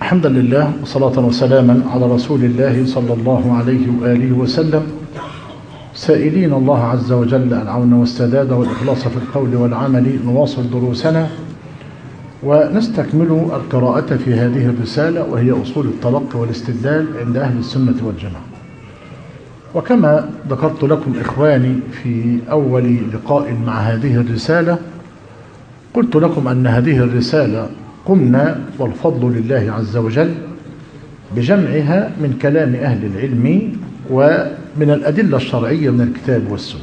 حمدا لله وصلاة وسلاما على رسول الله صلى الله عليه وآله وسلم، سائلين الله عز وجل العون والسداد والإخلاص في القول والعمل. نواصل دروسنا ونستكمل القراءة في هذه الرسالة، وهي أصول التلقي والاستدلال عند أهل السنة والجماعة. وكما ذكرت لكم إخواني في أول لقاء مع هذه الرسالة، قلت لكم أن هذه الرسالة قمنا والفضل لله عز وجل بجمعها من كلام أهل العلم ومن الأدلة الشرعية من الكتاب والسنة،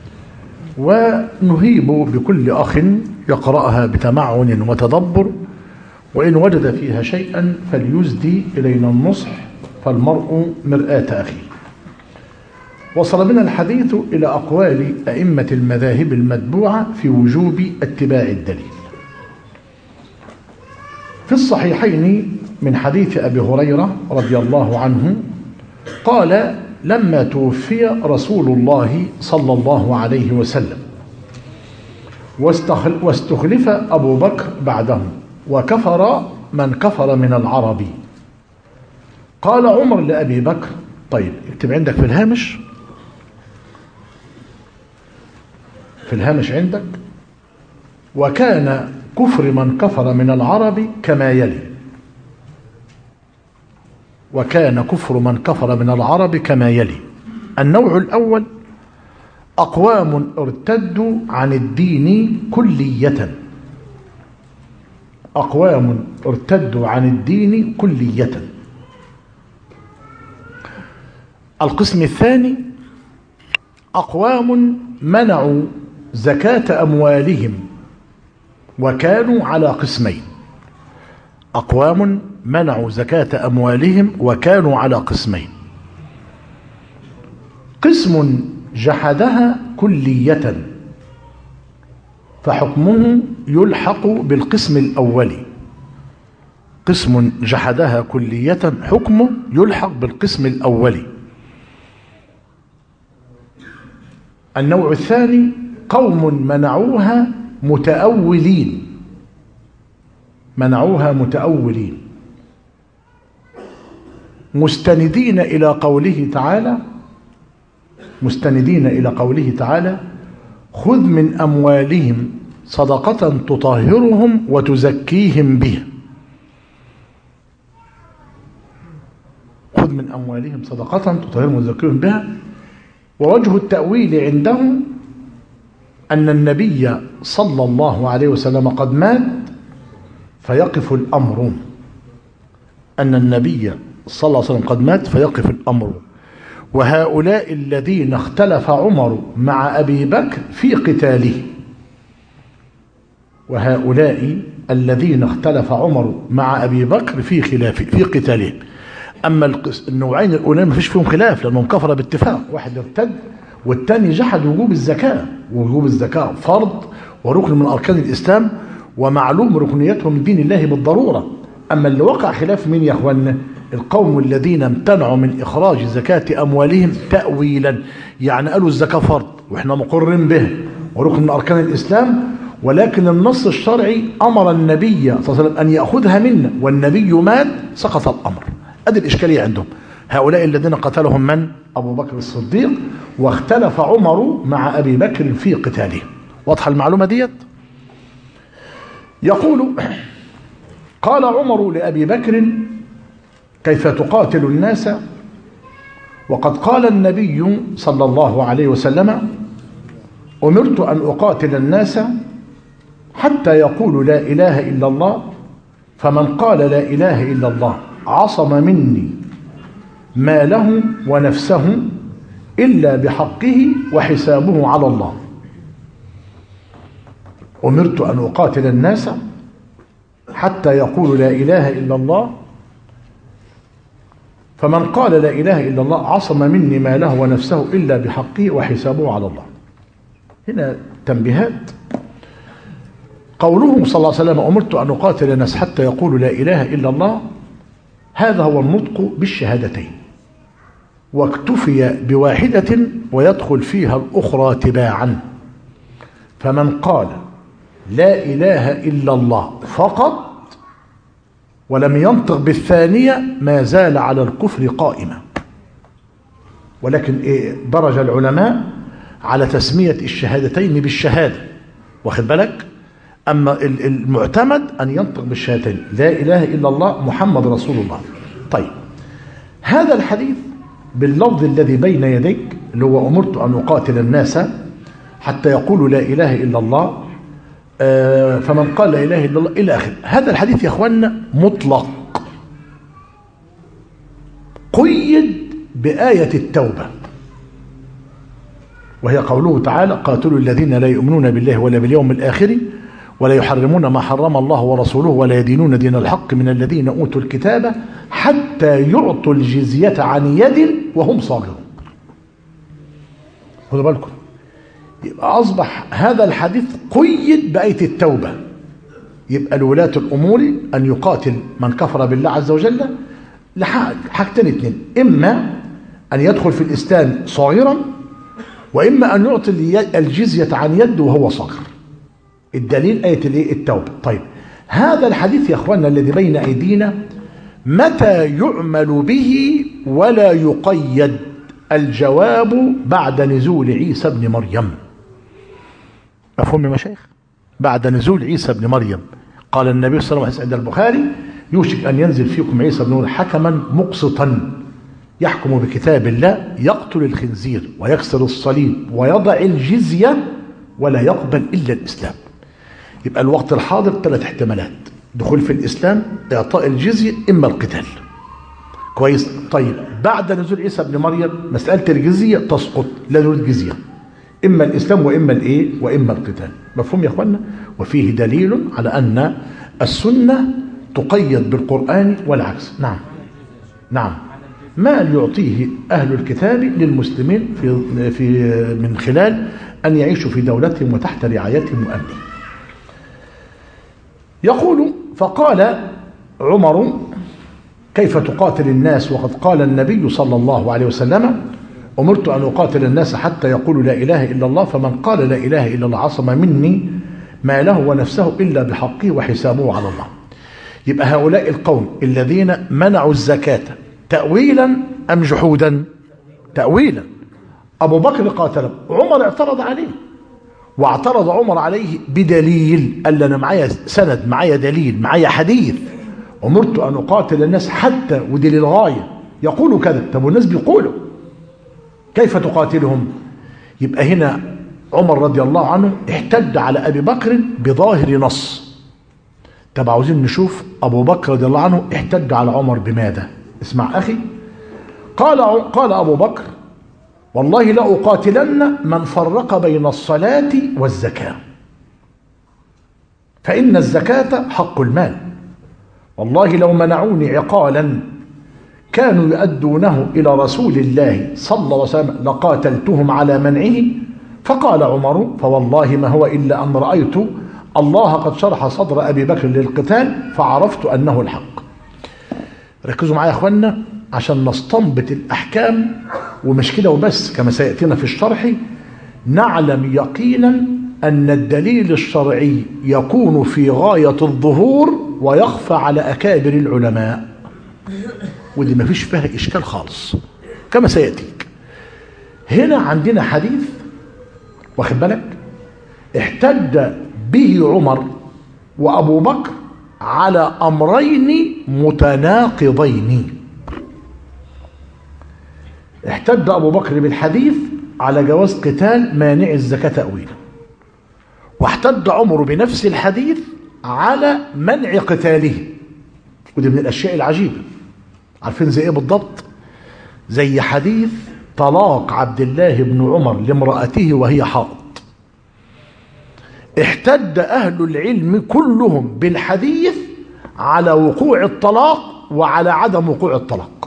ونهيب بكل أخ يقرأها بتمعن وتدبر، وإن وجد فيها شيئا فليزدي إلينا النصح، فالمرء مرآة أخيه. وصل بنا الحديث إلى أقوال أئمة المذاهب المتبوعة في وجوب اتباع الدليل. في الصحيحين من حديث أبي هريرة رضي الله عنه قال: لما توفي رسول الله صلى الله عليه وسلم واستخلف أبو بكر بعده وكفر من كفر من العرب، قال عمر لأبي بكر، طيب اكتب عندك في الهامش، عندك: وكان كفر من كفر من العرب كما يلي. وكان كفر من كفر من العرب كما يلي: النوع الأول: أقوام ارتدوا عن الدين كلية. أقوام ارتدوا عن الدين كلية. القسم الثاني: أقوام منعوا زكاة أموالهم وكانوا على قسمين. أقوام منعوا زكاة أموالهم وكانوا على قسمين: قسم جحدها كلية فحكمه يلحق بالقسم الأول. قسم جحدها كلية حكمه يلحق بالقسم الأول. النوع الثاني: قوم منعوها متأولين. منعوها متأولين مستندين إلى قوله تعالى: خذ من أموالهم صدقة تطهرهم وتزكيهم بها. خذ من أموالهم صدقة تطهرهم وتزكيهم بها. ووجه التأويل عندهم أن النبي صلى الله عليه وسلم قد مات فيقف الأمر. أن النبي صلى الله عليه وسلم قد مات فيقف الأمر. وهؤلاء الذين اختلف عمر مع أبي بكر في قتاله. وهؤلاء الذين اختلف عمر مع أبي بكر في قتاله. أما النوعين الأولين ما فيش فيهم خلاف، لأنهم كفر باتفاق، واحد ارتد والثاني جحد وجوب الزكاة. ووجوب الزكاة فرض وركن من أركان الإسلام، ومعلوم ركنيته من دين الله بالضرورة. أما اللي وقع خلاف من يا أخوانا القوم الذين امتنعوا من إخراج زكاة أموالهم تأويلا، يعني قالوا الزكاة فرض وإحنا مقرين به وركن من أركان الإسلام، ولكن النص الشرعي أمر النبي صلى الله عليه وسلم أن يأخذها منا والنبي مات، سقط الأمر. هذه الإشكالية عندهم. هؤلاء الذين قتلهم من؟ أبو بكر الصديق، واختلف عمر مع أبي بكر في قتاله. واضحة المعلومة ديت؟ يقول: قال عمر لأبي بكر: كيف تقاتل الناس وقد قال النبي صلى الله عليه وسلم: أمرت أن أقاتل الناس حتى يقولوا لا إله إلا الله، فمن قال لا إله إلا الله عصم مني ماله ونفسه إلا بحقه وحسابه على الله. أمرت أن أقاتل الناس حتى يقولوا لا إله إلا الله، فمن قال لا إله إلا الله عصم مني ماله ونفسه إلا بحقه وحسابه على الله. هنا تنبيهات. قوله صلى الله عليه وسلم: أمرت أن أقاتل الناس حتى يقولوا لا إله إلا الله، هذا هو النطق بالشهادتين، واكتفي بواحدة ويدخل فيها الأخرى تباعا. فمن قال لا إله إلا الله فقط ولم ينطق بالثانية ما زال على الكفر قائما. ولكن درج العلماء على تسمية الشهادتين بالشهادة، واخد بالك؟ أما المعتمد أن ينطق بالشهادتين لا إله إلا الله محمد رسول الله. طيب، هذا الحديث باللفظ الذي بين يديك اللي هو أمرت أن أقاتل الناس حتى يقولوا لا إله إلا الله، فمن قال لا إله إلا الله إلى آخره. هذا الحديث يا أخوانا مطلق، قيد بآية التوبة، وهي قوله تعالى قاتلوا الذين لا يؤمنون بالله ولا باليوم الآخر ولا يحرمون ما حرم الله ورسوله ولا يدينون دين الحق من الذين أوتوا الكتاب حتى يعطوا الجزية عن يد وهم صاغرون. خدوا بالكم، يبقى أصبح هذا الحديث قيد بآية التوبة. يبقى لولاة الأمور أن يقاتل من كفر بالله عز وجل لحاجتين اتنين: إما أن يدخل في الإسلام صاغرا، وإما أن يعطي الجزية عن يد وهو صاغر. الدليل آية التوبة. طيب، هذا الحديث يا أخوانا الذي بين أيدينا متى يعمل به ولا يقيد؟ الجواب بعد نزول عيسى بن مريم. مفهوم يا مشايخ؟ بعد نزول عيسى بن مريم قال النبي صلى الله عليه وسلم عند البخاري: يوشك أن ينزل فيكم عيسى بن مريم حكما مقسطا يحكم بكتاب الله يقتل الخنزير ويكسر الصليب ويضع الجزية ولا يقبل إلا الإسلام. يبقى الوقت الحاضر 3 احتمالات: دخول في الإسلام، إعطاء الجزية، إما القتال. كويس؟ طيب، بعد نزول عيسى بن مريم مسألة الجزية تسقط، لا نريد جزية، إما الإسلام وإما القتال. مفهوم يا أخوانا؟ وفيه دليل على أن السنة تقيد بالقرآن والعكس. نعم، ما يعطيه أهل الكتاب للمسلمين في من خلال أن يعيشوا في دولتهم وتحت رعايتهم وأمنهم. يقول: فقال عمر: كيف تقاتل الناس وقد قال النبي صلى الله عليه وسلم: أمرت أن أقاتل الناس حتى يقولوا لا إله إلا الله، فمن قال لا إله إلا الله عصم مني ماله ونفسه إلا بحقه وحسابه على الله. يبقى هؤلاء القوم الذين منعوا الزكاة تأويلا أم جحودا؟ تأويلا. أبو بكر قاتله، عمر اعترض عليه، واعترض عمر عليه بدليل. قال أنا معايا سند، معايا دليل، معايا حديث: أمرت أن أقاتل الناس حتى، ودي للغاية، يقولوا كذا. طب والناس بيقولوا، كيف تقاتلهم؟ يبقى هنا عمر رضي الله عنه احتج على أبي بكر بظاهر نص. طب عاوزين نشوف أبو بكر رضي الله عنه احتج على عمر بماذا؟ اسمع أخي. قال أبو بكر: والله لا أقاتلن من فرق بين الصلاة والزكاة، فإن الزكاة حق المال، والله لو منعوني عقالا كانوا يؤدونه إلى رسول الله صلى الله عليه وسلم لقاتلتهم على منعه. فقال عمر: فوالله ما هو إلا أن رأيت الله قد شرح صدر أبي بكر للقتال فعرفت أنه الحق. ركزوا معايا يا أخوانا عشان نستنبط الأحكام، ومش كده وبس، كما سيأتينا في الشرح نعلم يقينا أن الدليل الشرعي يكون في غاية الظهور ويخفى على أكابر العلماء، ودي ما فيش فيها إشكال خالص كما سيأتيك. هنا عندنا حديث، واخد بالك، احتج به عمر وأبو بكر على أمرين متناقضين. احتج أبو بكر بالحديث على جواز قتال مانع الزكاة تأويلا، واحتج عمر بنفس الحديث على منع قتاله. ودي من الأشياء العجيبة. عارفين زي ايه بالضبط؟ زي حديث طلاق عبد الله بن عمر لامرأته وهي حائض. احتج أهل العلم كلهم بالحديث على وقوع الطلاق وعلى عدم وقوع الطلاق.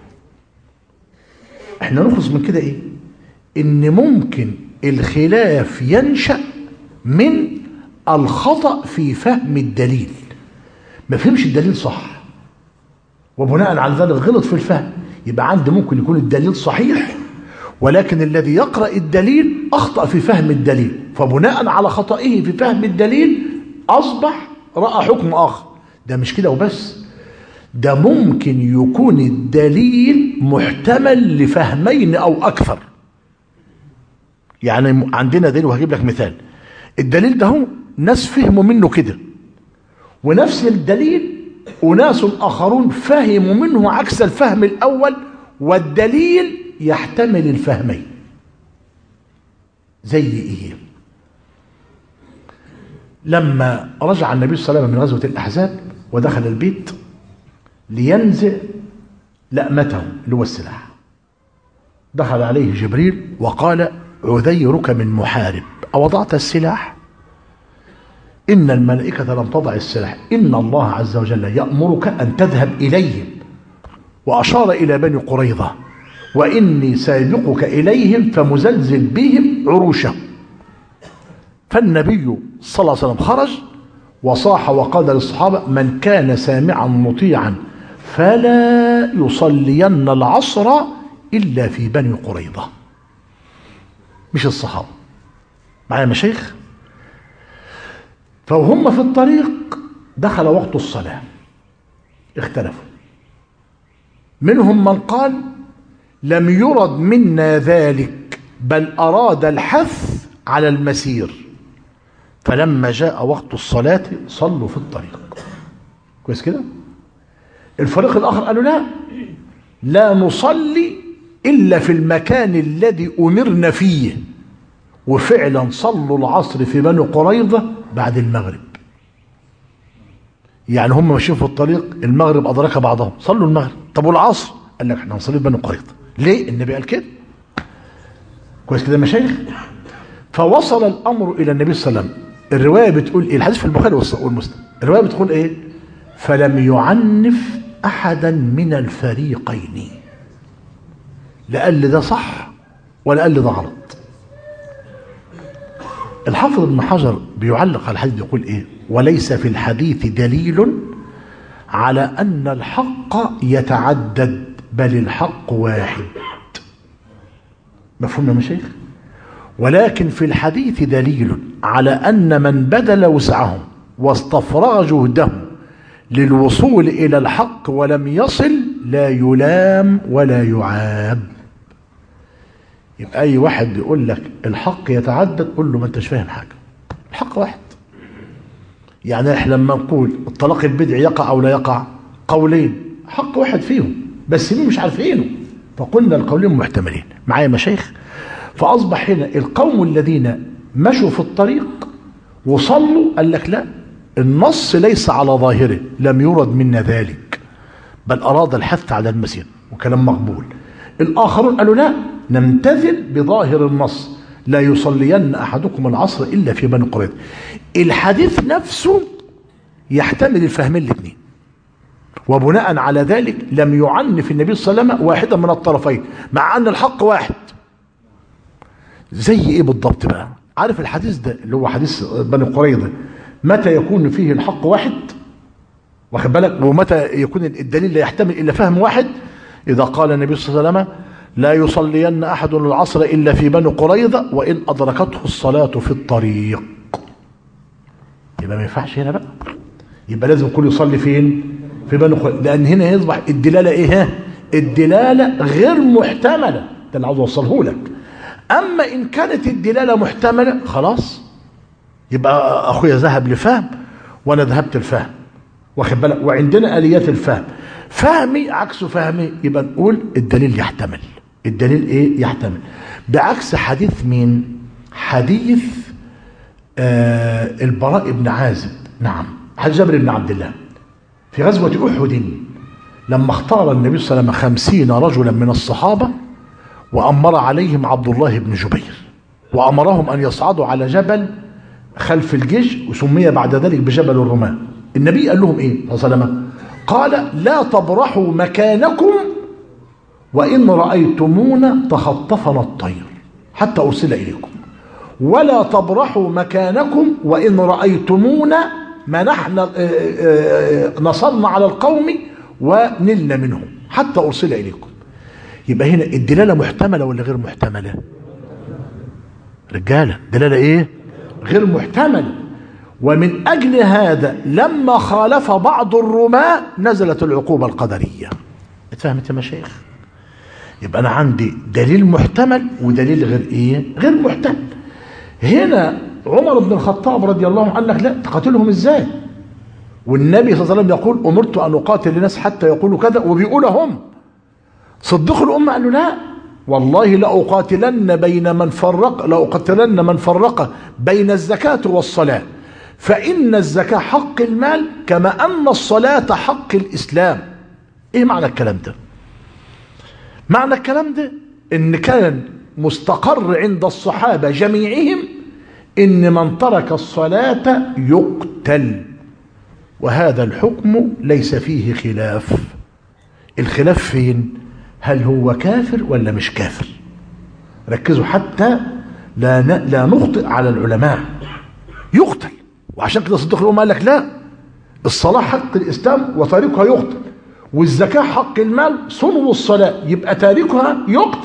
احنا نخلص من كده ايه؟ ان ممكن الخلاف ينشأ من الخطأ في فهم الدليل، ما فهمش الدليل صح وبناء على ذلك غلط في الفهم. يبقى عندي ممكن يكون الدليل صحيح ولكن الذي يقرأ الدليل أخطأ في فهم الدليل، فبناء على خطئه في فهم الدليل أصبح رأى حكم آخر. ده مش كده وبس، ده ممكن يكون الدليل محتمل لفهمين أو أكثر. يعني عندنا دليل، وهجيب لك مثال. الدليل ده هو ناس فهموا منه كده، ونفس الدليل وناس آخرون فهموا منه عكس الفهم الأول، والدليل يحتمل الفهمين. زي إيه؟ لما رجع النبي صلى الله عليه وسلم من غزوة الأحزاب ودخل البيت لينزع لأمته اللي هو السلاح، دخل عليه جبريل وقال: عذيرك من محارب، أوضعت السلاح؟ إن الملائكة لم تضع السلاح، إن الله عز وجل يأمرك أن تذهب إليهم، وأشار إلى بني قريظة: وإني سابقك إليهم فمزلزل بهم عروشهم. فالنبي صلى الله عليه وسلم خرج وصاح وقال للصحابة: من كان سامعا مطيعا فلا يصلين العصر إلا في بني قريظة. مش الصحابة معايا مشايخ؟ فهم في الطريق دخل وقت الصلاة، اختلفوا. منهم من قال: لم يرد منا ذلك، بل أراد الحث على المسير، فلما جاء وقت الصلاة صلوا في الطريق. كويس كده؟ الفريق الآخر قالوا: لا نصلي إلا في المكان الذي أمرنا فيه، وفعلا صلوا العصر في بني قريظة بعد المغرب. يعني هم ماشيين في الطريق، المغرب أدرك بعضهم، صلوا المغرب. طب والعصر؟ قال لك احنا هنصلي في بني قريظة. ليه؟ النبي قال كده. كويس كده يا مشايخ؟ فوصل الأمر إلى النبي صلى الله عليه وسلم. الرواية بتقول إيه؟ الحديث في البخاري والمسلم. الرواية بتقول إيه؟ فلم يعنف أحدا من الفريقين، لا قال لي ده صح ولا قال لي ده غلط. الحافظ ابن حجر بيعلق على الحديث يقول إيه؟ وليس في الحديث دليل على أن الحق يتعدد، بل الحق واحد. مفهوم يا مشايخ؟ ولكن في الحديث دليل على أن من بذل وسعه واستفرغ جهده للوصول إلى الحق ولم يصل لا يلام ولا يعاب. يبقى أي واحد بيقول لك الحق يتعدد، قل له ما انتش فاهم حاجة. الحق واحد. يعني احنا لما نقول الطلاق البدعي يقع أو لا يقع، قولين، حق واحد فيهم، بس مين مش عارفينه، فقلنا القولين محتملين. معايا مشايخ؟ فأصبح هنا القوم الذين مشوا في الطريق وصلوا قال لك لا، النص ليس على ظاهره، لم يرد منا ذلك، بل أراد الحث على المسير، وكلام مقبول. الآخرون قالوا لا، نمتثل بظاهر النص، لا يصلين أحدكم العصر إلا في بني قريظة. الحديث نفسه يحتمل الفهمين الاثنين، وبناء على ذلك لم يعنف النبي صلى الله عليه وسلم واحدا من الطرفين، مع أن الحق واحد. زي ايه بالضبط بقى؟ عارف الحديث ده اللي هو حديث بني قريظة، متى يكون فيه الحق واحد؟ واخد بالك؟ ومتى يكون الدليل لا يحتمل الا فهم واحد؟ اذا قال النبي صلى الله عليه وسلم: لا يصلين احد العصر الا في بني قريظة وان ادركته الصلاة في الطريق. يبقى ما ينفعش هنا بقى، يبقى لازم الكل يصلي فين؟ في بني قريظة، لان هنا يصبح الدلالة ايه؟ الدلالة غير محتملة. ده اللي عاوز اوصله لك. أما إن كانت الدلالة محتملة خلاص، يبقى أخويا ذهب لفهم وأنا ذهبت الفهم، واخد بالك؟ وعندنا آليات الفهم، فهمي عكس فهمي، يبقى نقول الدليل يحتمل. الدليل إيه؟ يحتمل. بعكس حديث مين؟ حديث البراء بن عازب. نعم، حديث جابر بن عبد الله في غزوة أحد، لما اختار النبي صلى الله عليه وسلم 50 رجلا من الصحابة وأمر عليهم عبد الله بن جبير، وأمرهم أن يصعدوا على جبل خلف الجيش، وسمي بعد ذلك بجبل الرماة. النبي قال لهم إيه صلى الله عليه وسلم؟ قال: لا تبرحوا مكانكم وإن رأيتمونا تخطفنا الطير حتى أرسل إليكم، ولا تبرحوا مكانكم وإن رأيتمونا منحنا نصرنا على القوم ونلنا منهم حتى أرسل إليكم. يبقى هنا الدلالة محتملة ولا غير محتملة؟ رجالة، دلالة ايه؟ غير محتملة. ومن أجل هذا لما خالف بعض الرماة نزلت العقوبة القدرية. اتفهمت يا مشايخ؟ يبقى أنا عندي دليل محتمل ودليل غير إيه؟ غير محتمل. هنا عمر بن الخطاب رضي الله عنه قال لك لا، تقاتلهم إزاي؟ والنبي صلى الله عليه وسلم يقول أمرت أن أقاتل الناس حتى يقولوا كذا، وبيقولوا هم صدقوا الأمة قالوا لا والله لأقاتلن من فرق بين الزكاة والصلاة، فإن الزكاة حق المال كما أن الصلاة حق الإسلام. إيه معنى الكلام ده؟ معنى الكلام ده إن كان مستقر عند الصحابة جميعهم إن من ترك الصلاة يقتل، وهذا الحكم ليس فيه خلاف. الخلاف فين؟ هل هو كافر ولا مش كافر؟ ركزوا حتى لا نخطئ على العلماء. يقتل، وعشان كده صدق الأمة قال لك لا، الصلاة حق الإسلام وتاركها يقتل، والزكاة حق المال صنو الصلاة، يبقى تاركها يقتل.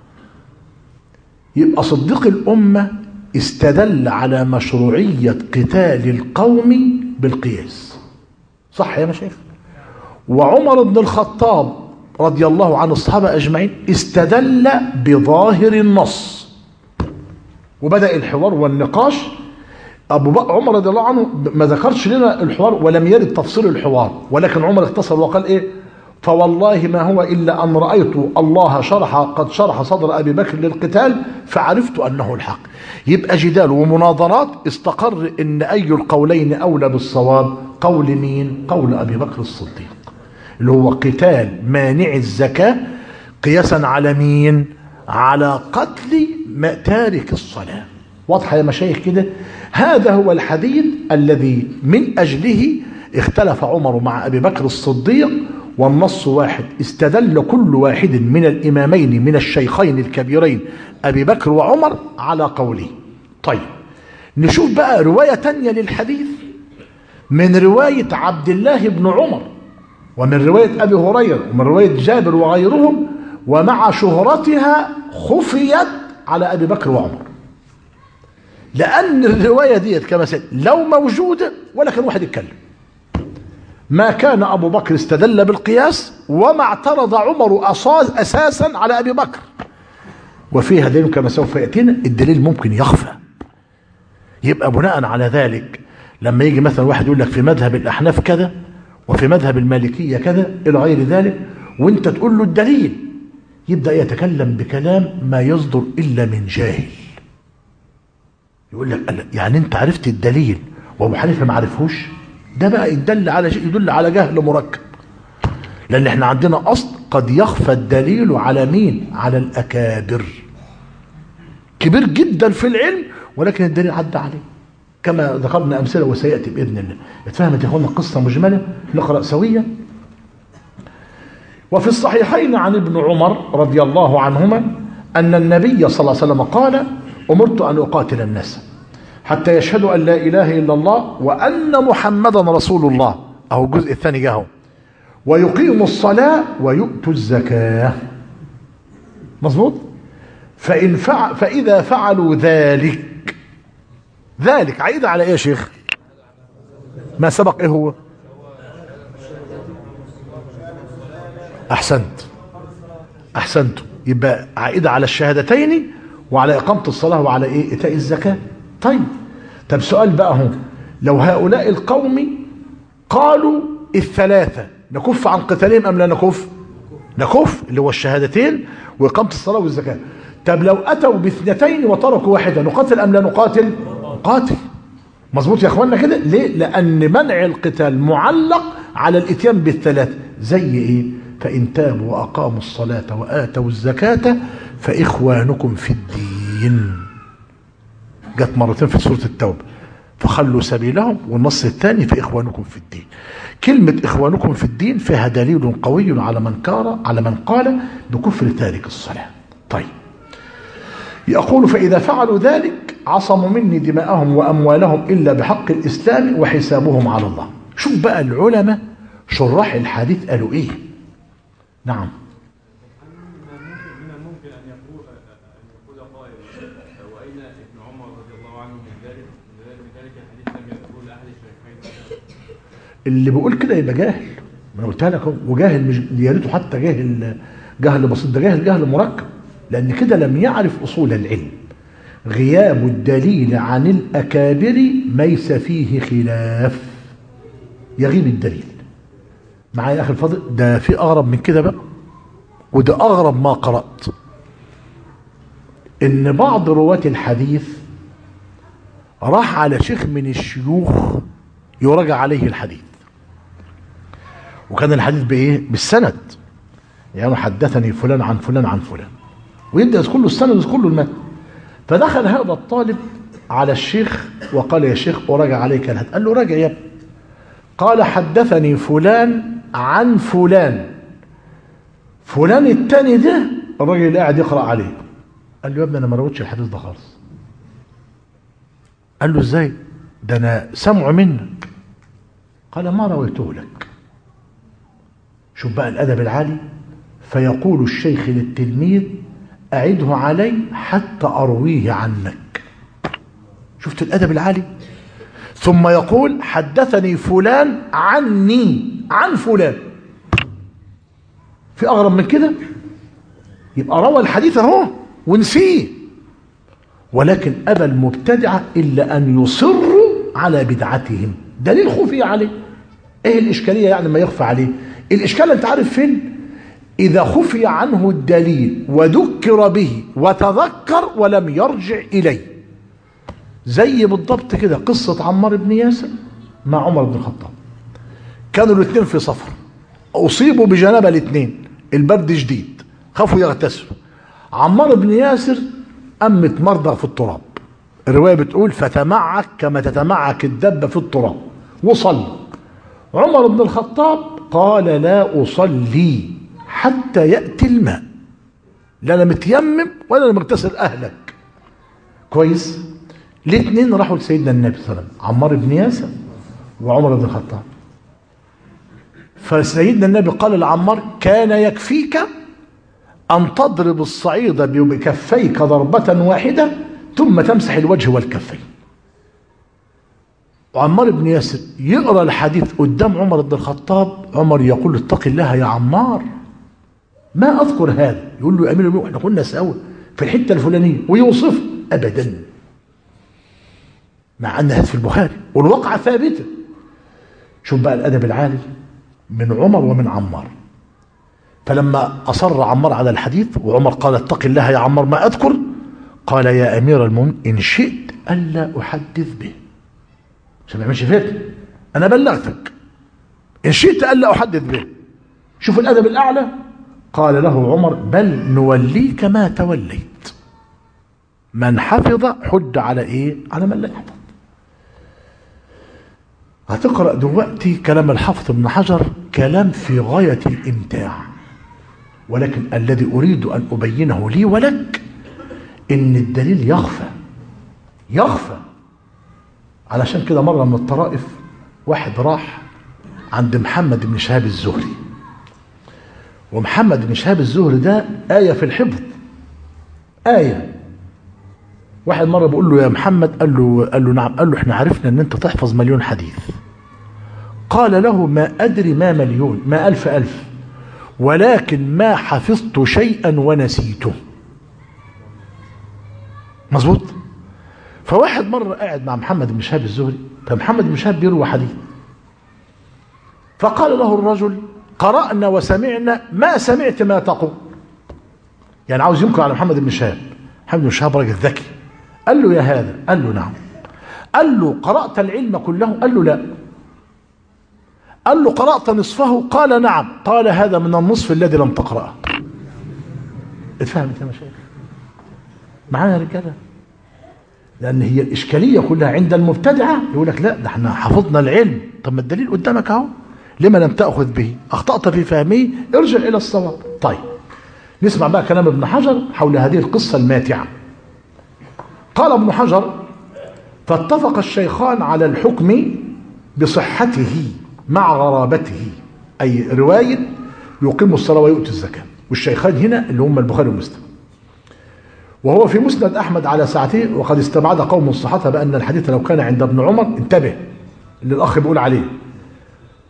يبقى صديق الأمة استدل على مشروعية قتال القوم بالقياس. صح يا مشايخ؟ وعمر بن الخطاب رضي الله عن الصحابة أجمعين استدل بظاهر النص، وبدأ الحوار والنقاش. عمر رضي الله عنه ما ذكرش لنا الحوار ولم يرد تفصيل الحوار، ولكن عمر اختصر وقال ايه؟ فوالله ما هو إلا أن رأيت الله قد شرح صدر أبي بكر للقتال فعرفت أنه الحق. يبقى جدال ومناظرات استقر إن أي القولين أولى بالصواب. قول مين؟ قول أبي بكر الصديق، اللي هو قتال مانع الزكاة قياسا على مين؟ على قتل تارك الصلاة. واضحة يا مشايخ كده؟ هذا هو الحديث الذي من أجله اختلف عمر مع أبي بكر الصديق، والنص واحد، استدل كل واحد من الإمامين من الشيخين الكبيرين أبي بكر وعمر على قوله. طيب نشوف بقى رواية تانية للحديث من رواية عبد الله بن عمر، ومن رواية أبي هريرة، ومن رواية جابر وغيرهم، ومع شهرتها خفيت على أبي بكر وعمر، لأن الرواية ديت كما سأل لو موجودة ولا كان واحد يتكلم. ما كان أبو بكر استدل بالقياس، وما اعترض عمر أساسا على أبي بكر. وفيها دليل كما سوف يأتينا، الدليل ممكن يخفى. يبقى بناء على ذلك لما يجي مثلا واحد يقول لك في مذهب الأحناف كذا وفي مذهب المالكية كذا إلى غير ذلك، وانت تقول له الدليل، يبدأ يتكلم بكلام ما يصدر إلا من جاهل. يقول لك يعني انت عرفت الدليل وابو حنيفه ما عرفهوش؟ ده بقى يدل على جهل مركب. لان احنا عندنا اصل قد يخفى الدليل على مين؟ على الاكابر، كبير جدا في العلم ولكن الدليل عدى عليه، كما ذكرنا امثله وسياتي باذن الله. اتفهمت يا اخوانا القصه مجمله؟ نقرا سويا. وفي الصحيحين عن ابن عمر رضي الله عنهما ان النبي صلى الله عليه وسلم قال: أمرت أن أقاتل الناس حتى يشهدوا أن لا إله إلا الله وأن محمدا رسول الله. أهو الجزء الثاني جاهو. ويقيموا الصلاة ويؤتوا الزكاة. مظبوط؟ فإذا فعلوا ذلك عيد على إيه يا شيخ؟ ما سبق إيه هو؟ أحسنت. يبقى عائدة على الشهادتين وعلى إقامة الصلاة وعلى إيه؟ إيتاء الزكاة. طب سؤال بقى هو، لو هؤلاء القوم قالوا الثلاثة نكف عن قتالهم أم لا نكف؟ نكف، اللي هو الشهادتين وإقامة الصلاة والزكاة. طب لو أتوا باثنتين وتركوا واحدة نقاتل أم لا نقاتل؟ نقاتل. مظبوط يا أخوانا كده؟ ليه؟ لأن منع القتال معلق على الإتيان بالثلاثة. زي إيه؟ فإن تابوا وأقاموا الصلاة وآتوا الزكاة فإخوانكم في الدين. جت مرتين في سورة التوبة، فخلوا سبيلهم، والنص الثاني فإخوانكم في الدين. كلمة إخوانكم في الدين فيها دليل قوي على من قال بكفر تارك الصلاة. طيب يقول: فإذا فعلوا ذلك عصموا مني دماءهم وأموالهم إلا بحق الإسلام وحسابهم على الله. شوف بقى العلماء شراح الحديث قالوا إيه. نعم. من الممكن أن يقول قائل: وأين ابن عمر رضي الله عنه من ذلك الحديث لم يقول اللي بيقول كده يبقى جاهل، ما انا قلتها لك اهو، وجاهل مش يا ريته حتى جهل بسيط، ده جهل مركب، لان كده لم يعرف اصول العلم. غياب الدليل عن الاكابر ليس فيه خلاف، يغيب الدليل. معايا يا اخي الفاضل؟ ده في اغرب من كده بقى، وده اغرب ما قرات، ان بعض رواة الحديث راح على شيخ من الشيوخ يراجع عليه الحديث، وكان الحديث بايه؟ بالسند، يعني حدثني فلان عن فلان عن فلان، ويبدا يذكر له السند ويذكر له المتن. فدخل هذا الطالب على الشيخ وقال يا شيخ اراجع عليك الحديث. قال له راجع يا ابني. قال حدثني فلان عن فلان، فلان التاني ده الراجل اللي قاعد يقرا عليه. قال له يا ابني انا ما رويتش الحديث ده خالص. قال له ازاي؟ ده انا سمعه منك. قال ما رويته لك. شوف بقى الادب العالي. فيقول الشيخ للتلميذ اعده علي حتى ارويه عنك. شفت الادب العالي؟ ثم يقول حدثني فلان عني عن فلان. في اغرب من كده؟ يبقى روى الحديث اهو ونسيه، ولكن ابى المبتدعه الا ان يصروا على بدعتهم. دليل خفي عليه. ايه الاشكاليه يعني ما يخفى عليه؟ الاشكال انت عارف فين؟ اذا خفي عنه الدليل وذكر به وتذكر ولم يرجع اليه. زي بالضبط كده قصه عمار بن ياسر مع عمر بن الخطاب. كانوا الاثنين في سفر، اصيبوا بجنابه الاثنين، البرد شديد، خافوا يغتسلوا. عمار بن ياسر قام متمرضغ في التراب، الروايه بتقول فتمعك كما تتمعك الدبه في التراب وصلى. عمر بن الخطاب قال لا اصلي حتى ياتي الماء، لا انا متيمم ولا انا مغتسل اهلك. كويس؟ الاثنين راحوا لسيدنا النبي صلى الله عليه وسلم، عمار بن ياسر وعمر بن الخطاب. فسيدنا النبي قال لعمار كان يكفيك أن تضرب الصعيد بكفيك ضربة واحدة ثم تمسح الوجه والكفين. وعمار بن ياسر يقرأ الحديث قدام عمر بن الخطاب، عمر يقول اتق الله يا عمار ما أذكر هذا. يقول له يا أمير المؤمنين احنا كنا سوا في الحتة الفلانية، ويوصف أبدا، مع أن هذا في البخاري والواقعة ثابتة. شوف بقى الأدب العالي من عمر ومن عمار. فلما أصر عمار على الحديث وعمر قال اتق الله يا عمار ما أذكر، قال يا أمير المؤمنين إن شئت ألا أحدث به، عشان ما يعملش فتنة، أنا بلغتك، إن شئت ألا أحدث به. شوف الأدب الأعلى. قال له عمر بل نوليك ما توليت، من حفظ حج على إيه؟ على من لا يحفظ. هتقرأ دلوقتي كلام الحافظ ابن حجر، كلام في غاية الإمتاع، ولكن الذي أريد أن أبينه لي ولك إن الدليل يخفى. علشان كده مرة من الطرائف واحد راح عند محمد بن شهاب الزهري، ومحمد بن شهاب الزهري ده آية في الحفظ، آية. واحد مرة بيقول له يا محمد، قال له نعم. قال له احنا عرفنا ان انت تحفظ 1,000,000 حديث. قال له ما أدري ما 1,000,000، ما 1000 ولكن ما حفظت شيئا ونسيته. مظبوط؟ فواحد مرة قاعد مع محمد بن شهاب الزهري، فمحمد بن شهاب بيروي حديث، فقال له الرجل قرأنا وسمعنا ما سمعت ما تقول. يعني عاوز ينكر على محمد بن شهاب. محمد بن شهاب راجل ذكي، قال له يا هذا، قال له نعم. قال له قرأت العلم كله؟ قال له لا. قال له قرأت نصفه؟ قال نعم. قال هذا من النصف الذي لم تقرأه. اتفهمت يا مشايخ؟ معانا يا رجاله؟ لأن هي الإشكالية كلها عند المبتدعة، يقول لك لا ده احنا حفظنا العلم. طب ما الدليل قدامك اهو، لما لم تأخذ به؟ أخطأت في فهمه، ارجع إلى الصواب. طيب نسمع بقى كلام ابن حجر حول هذه القصة الماتعة. قال ابن حجر فاتفق الشيخان على الحكم بصحته مع غرابته، أي رواية يقيم الصلاة ويؤتي الزكاة، والشيخان هنا اللي هم البخاري ومسلم. وهو في مسند أحمد على ساعته، وقد استبعد قوم الصحابة بأن الحديث لو كان عند ابن عمر، انتبه اللي الأخ بيقول عليه،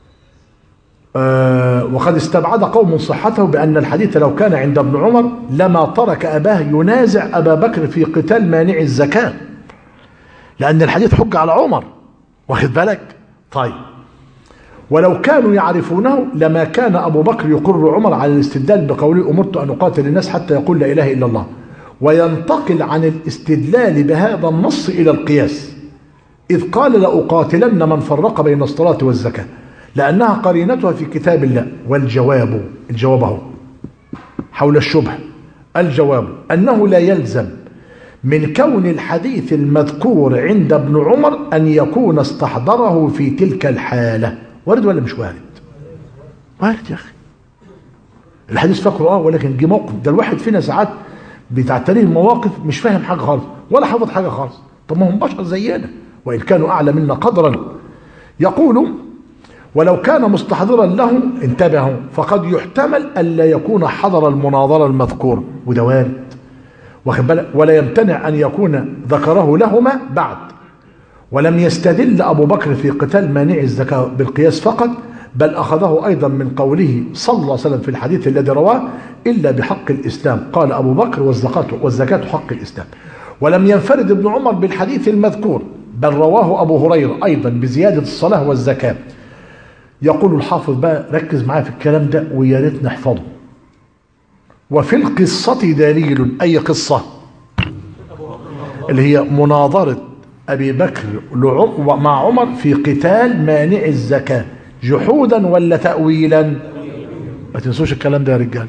وقد استبعد قوم صحته بأن الحديث لو كان عند ابن عمر لما ترك أباه ينازع أبا بكر في قتال مانع الزكاة، لأن الحديث حج على عمر، واخد بالك؟ طيب، ولو كانوا يعرفونه لما كان أبو بكر يقر عمر على الاستدلال بقوله أمرت أن أقاتل الناس حتى يقول لا إله إلا الله، وينتقل عن الاستدلال بهذا النص إلى القياس، إذ قال لأقاتلن من فرق بين الصلاة والزكاة، لأنها قرينتها في كتاب الله. والجواب، الجواب هو حول الشبهة، الجواب أنه لا يلزم من كون الحديث المذكور عند ابن عمر أن يكون استحضره في تلك الحالة. وارد ولا مش وارد؟ وارد يا أخي، الحديث فاكره ولكن جه موقف. ده الواحد فينا ساعات بتعتريه المواقف مش فاهم حاجة خالص ولا حافظ حاجة خالص. طب ما هم بشر زينا وإن كانوا أعلى منا قدرا. يقول ولو كان مستحضرا له، انتبهوا، فقد يحتمل ألا يكون حضر المناظرة المذكورة، وده وارد، واخد بالك؟ ولا يمتنع أن يكون ذكره لهما بعد. ولم يستدل أبو بكر في قتال مانع الزكاة بالقياس فقط، بل أخذه أيضا من قوله صلى الله عليه وسلم في الحديث الذي رواه إلا بحق الإسلام، قال أبو بكر والزكاة حق الإسلام. ولم ينفرد ابن عمر بالحديث المذكور، بل رواه أبو هريرة أيضا بزيادة الصلاة والزكاة. يقول الحافظ بقى، ركز معايا في الكلام ده ويا ريت نحفظه. وفي القصة دليل، أي قصة؟ اللي هي مناظرة أبي بكر مع عمر في قتال مانع الزكاة، جحودا ولا تأويلا؟ ما تنسوش الكلام ده يا رجال،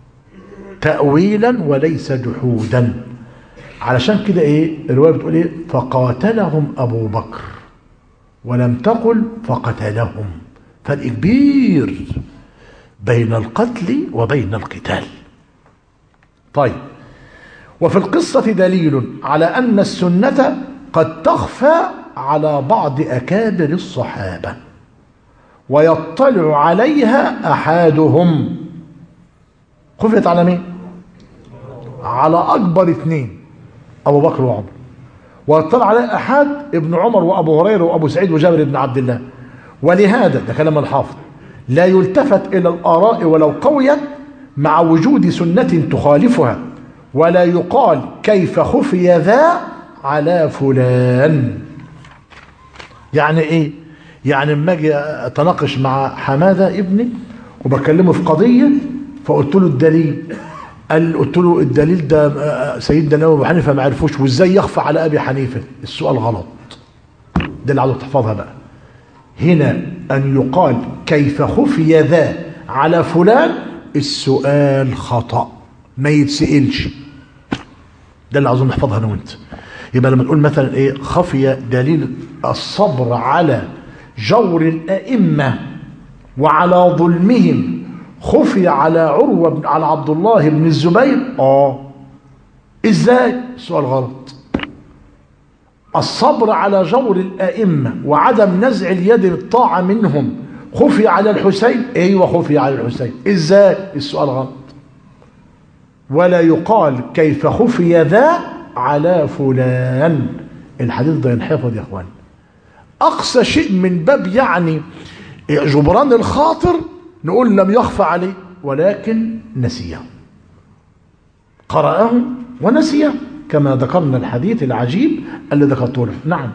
تأويلا وليس جحودا. علشان كده الرواية بتقول فقاتلهم أبو بكر، ولم تقل فقتلهم. فرق كبير بين القتل وبين القتال. طيب، وفي القصة دليل على أن السنة قد تخفى على بعض أكابر الصحابة ويطلع عليها أحدهم. خفيت على مين؟ على أكبر اثنين، أبو بكر وعمر، ويطلع عليها أحد ابن عمر وأبو هريرة وأبو سعيد وجابر بن عبد الله. ولهذا، ده كلام الحافظ، لا يلتفت إلى الآراء ولو قويت مع وجود سنة تخالفها، ولا يقال كيف خفي ذا على فلان. يعني ايه؟ يعني لما اجي اتناقش مع حماده ابني وبكلمه في قضيه، فقلت له الدليل، قلت له الدليل ده سيدنا الامام ابو حنيفه ما عرفوش، وازاي يخفى على ابي حنيفه؟ السؤال غلط، ده اللي عاوز تحفظها بقى. هنا ان يقال كيف خفي ذا على فلان، السؤال خطأ، ما يتسألش. ده اللي عاوزين نحفظها انا وانت. يبقى لما نقول مثلا خفي دليل الصبر على جور الأئمة وعلى ظلمهم، خفي على عروة على عبد الله بن الزبير، ازاي؟ السؤال غلط. الصبر على جور الأئمة وعدم نزع اليد بالطاعة منهم خفي على الحسين، ايوه خفي على الحسين، ازاي؟ السؤال غلط. ولا يقال كيف خفي ذا على فلان. الحديث ده ينحفظ يا اخوان. اقصى شيء من باب يعني جبران الخاطر نقول لم يخفى عليه، ولكن نسيه، قرأه ونسيه، كما ذكرنا الحديث العجيب الذي ذكرته له. نعم.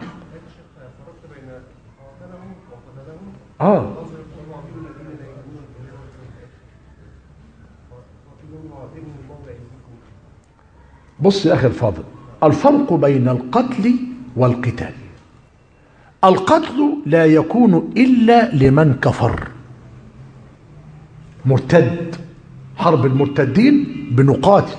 بص يا أخي الفاضل، الفرق بين القتل والقتال. القتل لا يكون إلا لمن كفر، مرتد، حرب المرتدين بنقاتل،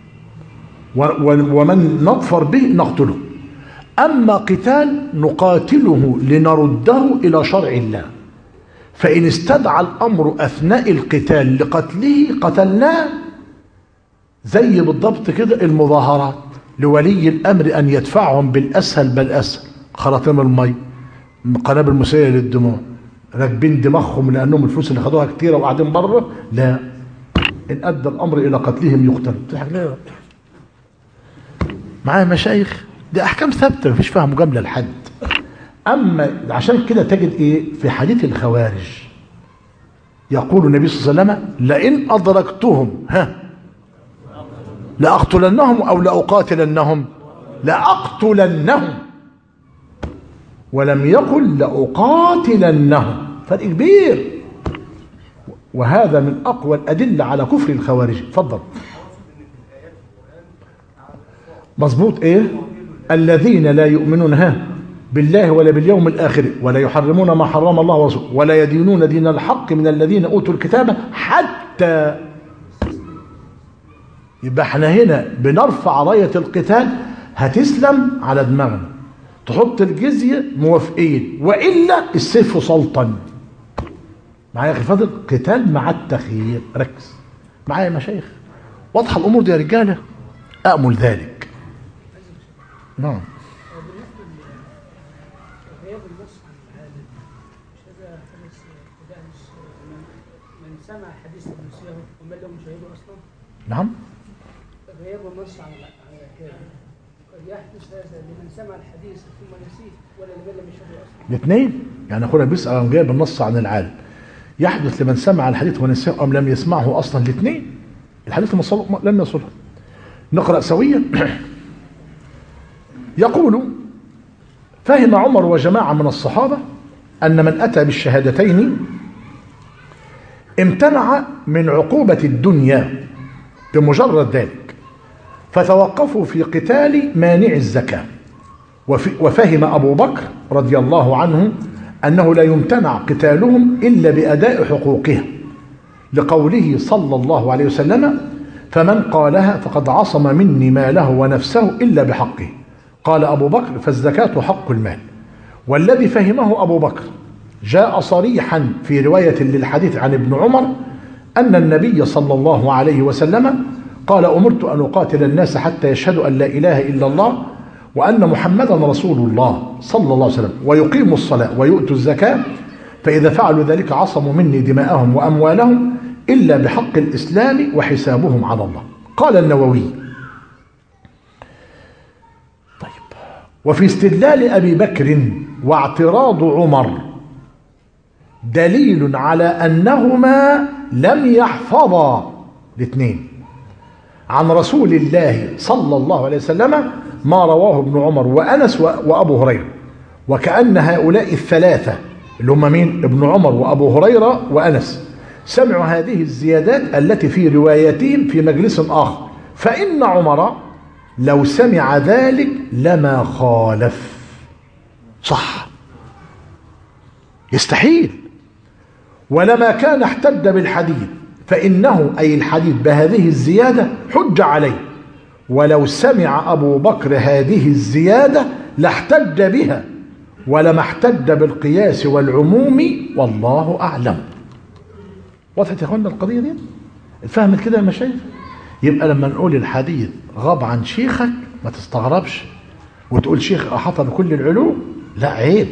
ومن نظفر به نقتله. أما قتال نقاتله لنرده إلى شرع الله، فإن استدعى الأمر أثناء القتال لقتله قتلناه. زي بالضبط كده المظاهرات، لولي الأمر أن يدفعهم بالأسهل بل أسهل، خراطيم المي، قنابل مسيلة للدموع، راكبين دماغهم لأنهم الفلوس اللي خدوها كتيرة وقاعدين بره، لا، إن أدى الأمر إلى قتلهم يقتل. تضحك ليه؟ معايا مشايخ؟ دي أحكام ثابتة مفيش فيها مجاملة لحد. أما عشان كده تجد في حديث الخوارج يقول النبي صلى الله عليه وسلم لئن أدركتهم لأقتلنهم أو لأقاتلنهم، لأقتلنهم، ولم يقل لأقاتلنهم، فرق كبير. وهذا من أقوى الأدلة على كفر الخوارج. اتفضل. مظبوط. ايه؟ الذين لا يؤمنون بالله ولا باليوم الآخر ولا يحرمون ما حرم الله ورسوله ولا يدينون دين الحق من الذين أوتوا الكتاب حتى. يبقى احنا هنا بنرفع راية القتال، هتسلم على دماغنا، تحط الجزية موافقين، وإلا السيف سلطن. معايا يا أخي فاضل؟ قتال مع التخيير. ركز معايا يا مشايخ، واضحة الأمور دي يا رجالة؟ أأمل ذلك. نعم. من سمع حديث النسيه ومن لم يشاهده اصلا. نعم. غياب النص على كده قد يحدث هذا لمن سمع الحديث ثم نسيه ولا لمن لم يشاهده اصلا. الاثنين يعني. اخونا بيسأل عن جايب النص عن العالم، يحدث لمن سمع الحديث ونسيه ام لم يسمعه اصلا. الاثنين، الحديث لم يصله. نقرأ سويا. يقول فهم عمر وجماعة من الصحابة أن من أتى بالشهادتين امتنع من عقوبة الدنيا بمجرد ذلك، فتوقفوا في قتال مانع الزكاة. وفهم أبو بكر رضي الله عنه أنه لا يمتنع قتالهم إلا بأداء حقوقها، لقوله صلى الله عليه وسلم فمن قالها فقد عصم مني ماله ونفسه إلا بحقه. قال أبو بكر فالزكاة حق المال. والذي فهمه أبو بكر جاء صريحا في رواية للحديث عن ابن عمر أن النبي صلى الله عليه وسلم قال أمرت أن أقاتل الناس حتى يشهدوا أن لا إله إلا الله وأن محمدا رسول الله صلى الله عليه وسلم ويقيموا الصلاة ويؤتوا الزكاة، فإذا فعلوا ذلك عصموا مني دماءهم وأموالهم إلا بحق الإسلام وحسابهم على الله. قال النووي طيب وفي استدلال أبي بكر واعتراض عمر دليل على أنهما لم يحفظا الاثنين عن رسول الله صلى الله عليه وسلم ما رواه ابن عمر وأنس وأبو هريرة، وكأن هؤلاء الثلاثة اللي هم مين؟ ابن عمر وأبو هريرة وأنس سمعوا هذه الزيادات التي في روايتهم في مجلس آخر، فإن عمر لو سمع ذلك لما خالف. صح، يستحيل، ولما كان احتج بالحديث، فإنه أي الحديث بهذه الزيادة حج عليه، ولو سمع أبو بكر هذه الزيادة لاحتج بها ولما احتج بالقياس والعموم، والله أعلم. وضحت يا اخوانا القضية دي؟ الفهم كده يا مشايخ؟ يبقى لما نقول الحديث غاب عن شيخك ما تستغربش وتقول شيخ أحاط بكل العلوم، لا عيب،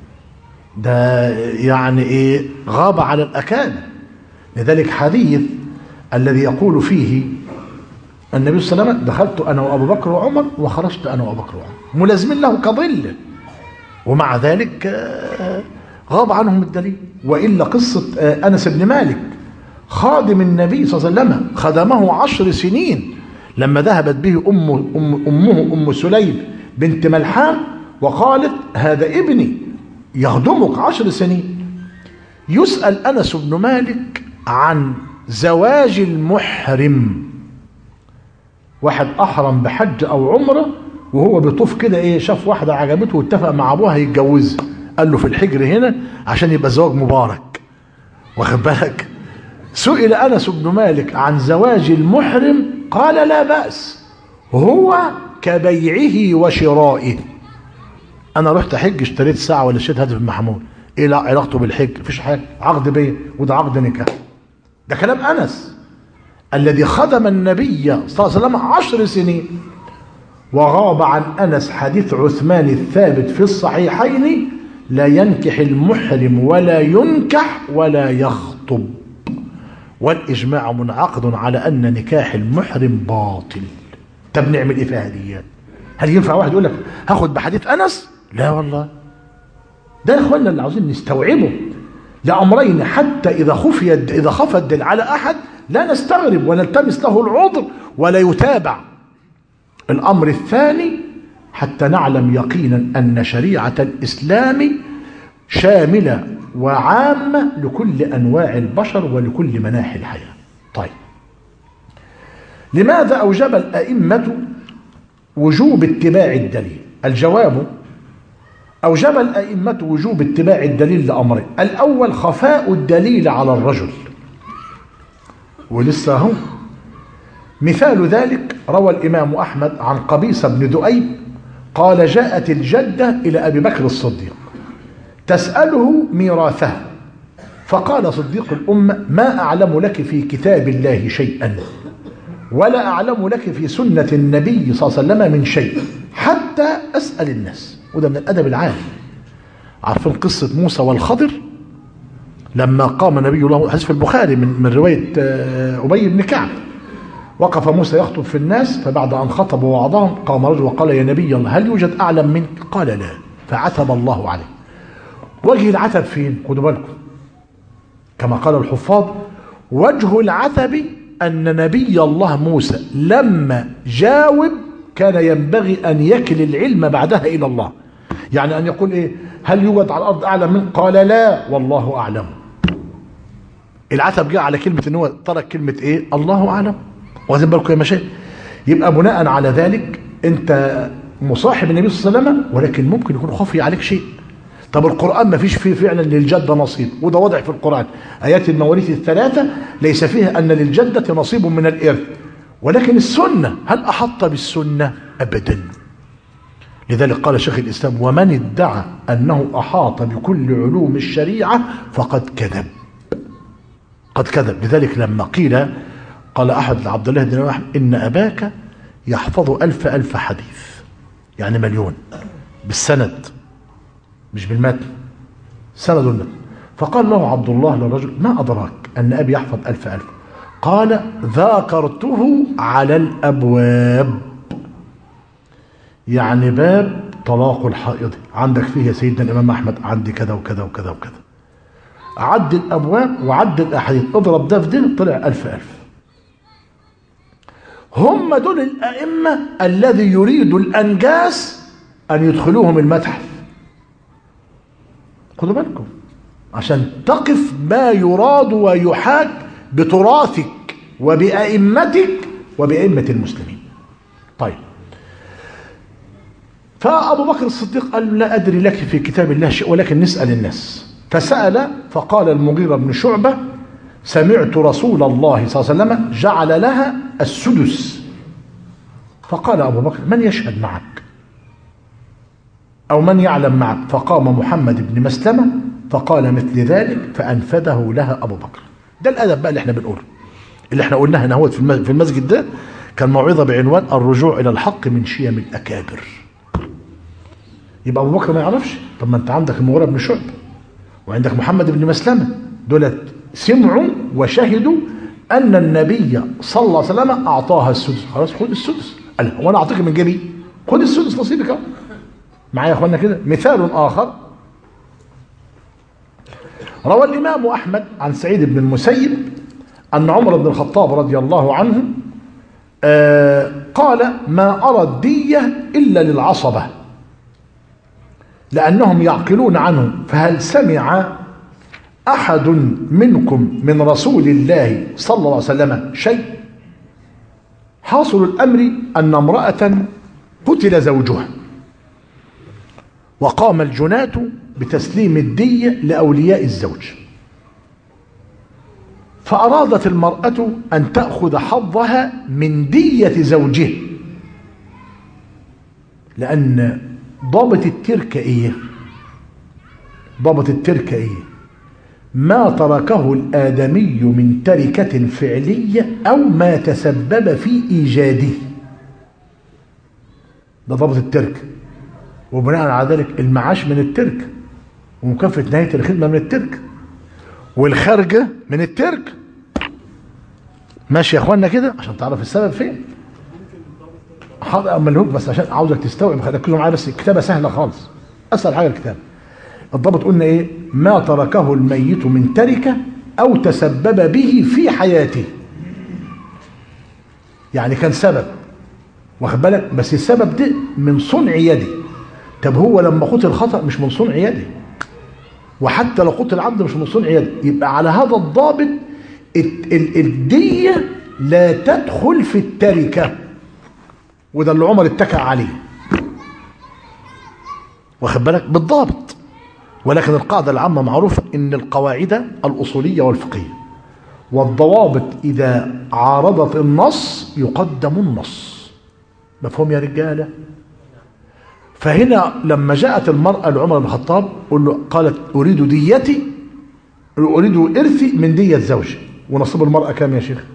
ده يعني ايه؟ غاب على الأكابر. لذلك حديث الذي يقول فيه النبي صلى الله عليه وسلم دخلت أنا وأبو بكر وعمر وخرجت أنا وأبو بكر وعمر، ملازمين له كظل، ومع ذلك غاب عنهم الدليل. وإلا قصة أنس بن مالك خادم النبي صلى الله عليه وسلم خدمه 10 سنين لما ذهبت به أمه أم سليم بنت ملحان وقالت هذا ابني يخدمك 10 سنين. يسأل أنس بن مالك عن زواج المحرم، واحد أحرم بحج أو عمره وهو بيطوف كده ايه، شاف واحدة عجبته واتفق مع ابوها يتجوزها، قال له في الحجر هنا عشان يبقى زواج مبارك، واخد بالك؟ سئل أنس بن مالك عن زواج المحرم قال لا بأس، هو كبيعه وشرائه. أنا رحت حج اشتريت ساعة ولا اشتريت هاتف محمول، إيه لا علاقته بالحج؟ مفيش حاجة، عقد بيع وده عقد نكاح. ده كلام أنس الذي خدم النبي صلى الله عليه وسلم 10 سنين. وغاب عن أنس حديث عثمان الثابت في الصحيحين لا ينكح المحرم ولا ينكح ولا يخطب، والإجماع منعقد على أن نكاح المحرم باطل. طب نعمل إيه في هذه؟ هل ينفع واحد يقول لك هاخد بحديث أنس؟ لا والله، ده يا إخواننا اللي عاوزين نستوعبه. لأمرين حتى إذا خفى الدليل على أحد لا نستغرب ونلتمس له العذر ولا يتابع. الأمر الثاني حتى نعلم يقينا أن شريعة الإسلام شاملة وعامة لكل أنواع البشر ولكل مناحي الحياة. طيب، لماذا أوجب الأئمة وجوب اتباع الدليل؟ الجواب: أوجب الأئمة وجوب اتباع الدليل لأمرين. الأول خفاء الدليل على الرجل، ولسه هو مثال ذلك روى الإمام أحمد عن قبيصة بن دؤيب قال: جاءت الجدة إلى أبي بكر الصديق تسأله ميراثها، فقال صديق الأمة: ما أعلم لك في كتاب الله شيئا ولا أعلم لك في سنة النبي صلى الله عليه وسلم من شيء حتى أسأل الناس. وده من الأدب العالي. عارفين قصة موسى والخضر لما قام نبي الله، حديث في البخاري من رواية أبي بن كعب، وقف موسى يخطب في الناس، فبعد أن خطب ووعظهم قام رجل وقال: يا نبي الله، هل يوجد أعلم منك؟ قال: لا. فعتب الله عليه. وجه العتب فين؟ خدوا بالكم، كما قال الحفاظ: وجه العتب أن نبي الله موسى لما جاوب كان ينبغي أن يكل العلم بعدها إلى الله. يعني أن يقول إيه؟ هل يوجد على الأرض أعلم منك؟ قال: لا والله أعلم. العتب جاء على كلمة إن هو ترك كلمة إيه؟ الله أعلم. واخدين بالكم يا مشايخ؟ يبقى بناء على ذلك أنت مصاحب النبي صلى الله عليه وسلم، ولكن ممكن يكون خفي عليك شيء. طب القرآن ما فيش فيه فعلا للجدة نصيب، وده واضح في القرآن. آيات المواريث الثلاثة ليس فيها أن للجدة نصيب من الإرث، ولكن السنة هل أحط بالسنة؟ أبدا. لذلك قال شيخ الإسلام: ومن ادعى أنه أحاط بكل علوم الشريعة فقد كذب. قد كذب. لذلك لما قال أحد عبد الله بن أحمد: إن أباك يحفظ ألف حديث، يعني مليون بالسند مش بالمتن، سند المتن. فقال له عبد الله للرجل: ما أدراك أن أبي يحفظ ألف؟ قال: ذاكرته على الأبواب. يعني باب طلاق الحائض عندك فيه يا سيدنا الإمام أحمد، عندي كذا وكذا وكذا وكذا. عد الأبواب وعد الأحاديث، اضرب ده في ده، طلع ألف. هم دول الأئمة الذي يريد الأنجاس أن يدخلوهم المتحف. خدوا بالكم عشان تقف ما يراد ويحاك بتراثك وبأئمتك وبأئمة المسلمين. طيب، فأبو بكر الصديق قال: لا أدري لك في كتاب الله شيء ولكن نسأل الناس. فسأل، فقال المغيرة بن شعبة: سمعت رسول الله صلى الله عليه وسلم جعل لها السدس. فقال أبو بكر: من يشهد معك أو من يعلم معك؟ فقام محمد بن مسلمة فقال مثل ذلك فأنفذه لها أبو بكر. ده الأدب بقى اللي احنا بنقوله، اللي احنا قلناها هنا هو في المسجد ده كان موعظة بعنوان الرجوع إلى الحق من شيم الأكابر. يبقى أبو بكر ما يعرفش؟ طب ما أنت عندك المغيرة بن شعبة وعندك محمد بن مسلمة، دولت سمعوا وشهدوا أن النبي صلى الله عليه وسلم أعطاها السدس. خلاص خد السدس. قال: وأنا أعطيك من جيبي؟ خد السدس نصيبك. معايا يا أخوانا كده؟ مثال آخر روى الإمام أحمد عن سعيد بن المسيب أن عمر بن الخطاب رضي الله عنه قال: ما أرى الدية إلا للعصبة لأنهم يعقلون عنه، فهل سمع أحد منكم من رسول الله صلى الله عليه وسلم شيء؟ حاصل الأمر أن امرأة قتل زوجها وقام الجناة بتسليم الدية لأولياء الزوج، فأرادت المرأة أن تأخذ حظها من دية زوجها، لأن ضابط التركة إيه؟ ضابط التركة إيه؟ ما تركه الآدمي من تركة فعلية أو ما تسبب في إيجاده. ده ضابط التركة. وبناء على ذلك المعاش من التركة، ومكافأة نهاية الخدمة من التركة، والخارجة من التركة. ماشي يا اخوانا كده عشان تعرف السبب فين. حاضر اما الهوك بس عشان عاوزك تستوعب. ركزوا معايا بس، الكتابة سهلة خالص، أسهل حاجة الكتابة. الضابط قلنا إيه؟ ما تركه الميت من تركة أو تسبب به في حياته. يعني كان سبب، واخد بالك، بس السبب ده من صنع يدي. طب هو لما قتل خطأ مش من صنع يدي، وحتى لو قتل عبد مش من صنع يدي، يبقى على هذا الضابط الدية لا تدخل في التركة، وده اللي عمر اتكى عليه، واخد بالك بالضابط. ولكن القاعدة العامة معروفة ان القواعد الأصولية والفقهية والضوابط إذا عارضت النص يقدم النص. مفهوم يا رجالة؟ فهنا لما جاءت المرأة لعمر بن الخطاب قالت أريد ديتي، أريد إرثي من دية زوجي. ونصيب المرأة كام يا شيخ؟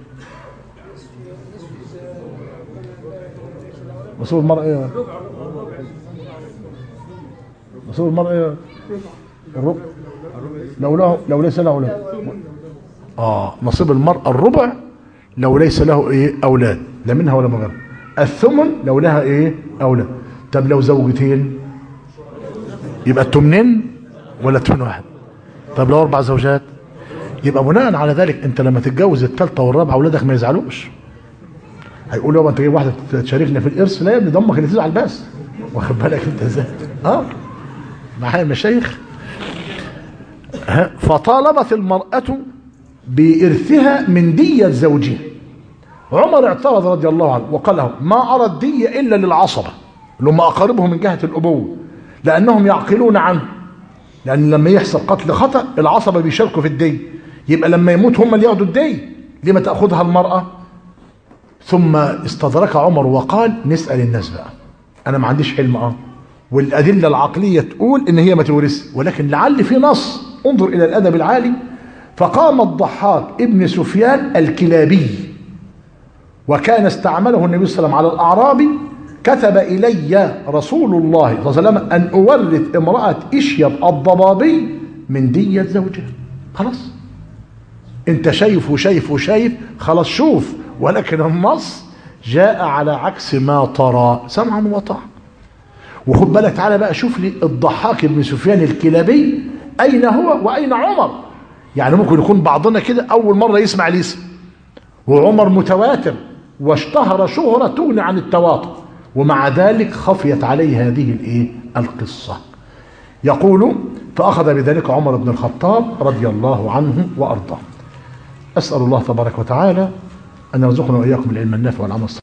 نصيب المرأة ايه؟ نصيب المرأة ايه؟ الربع. لو ليس له أولاد. نصيب المرأة الربع لو ليس له ايه أولاد، لا منها ولا من غيرها. الثمن لو لها ايه أولاد. طب لو زوجتين يبقى الثمنين ولا الثمن واحد؟ طب لو 4 زوجات يبقى بناء على ذلك انت لما تتجوز الثالثه والرابعه اولادك ما يزعلوش، هيقولوا يابا انت جايب واحده تشاركنا في الارث. لا يا ابني، ضمك اللي تزعل بس، واخد بالك انت ازاي؟ معايا المشايخ. فطالبت المراه بارثها من ديه زوجها. عمر اعترض رضي الله عنه وقال له ما ارى الديه الا للعصبه اللي هم اقاربهم من جهه الابوه، لانهم يعقلون عنه، لان لما يحصل قتل خطأ العصبه بيشاركوا في الديه، يبقى لما يموت هم اللي ياخدوا الديه، لما تاخذها المراه؟ ثم استدرك عمر وقال نسال الناس بقى، انا ما عنديش علم والادله العقليه تقول ان هي ما تورث، ولكن لعل في نص. انظر الى الادب العالي. فقام الضحاك ابن سفيان الكلابي، وكان استعمله النبي صلى الله عليه وسلم على الاعرابي، كتب إلي رسول الله صلى الله عليه وسلم أن أورث امرأة إشيب الضبابي من دية زوجها. خلاص انت شايف وشايف وشايف، خلاص شوف. ولكن النص جاء على عكس ما ترى، سمعا وطاعة. وخد بالك تعالى بقى شوف لي الضحاك بن سفيان الكلابي أين هو وأين عمر. يعني ممكن يكون بعضنا كده أول مرة يسمع الاسم، وعمر متواتر واشتهر شهرة تغني عن التواتر، ومع ذلك خفيت عليه هذه القصة. يقول فأخذ بذلك عمر بن الخطاب رضي الله عنه وأرضاه. أسأل الله تبارك وتعالى أن يرزقنا وإياكم العلم النافع والعمل الصالح.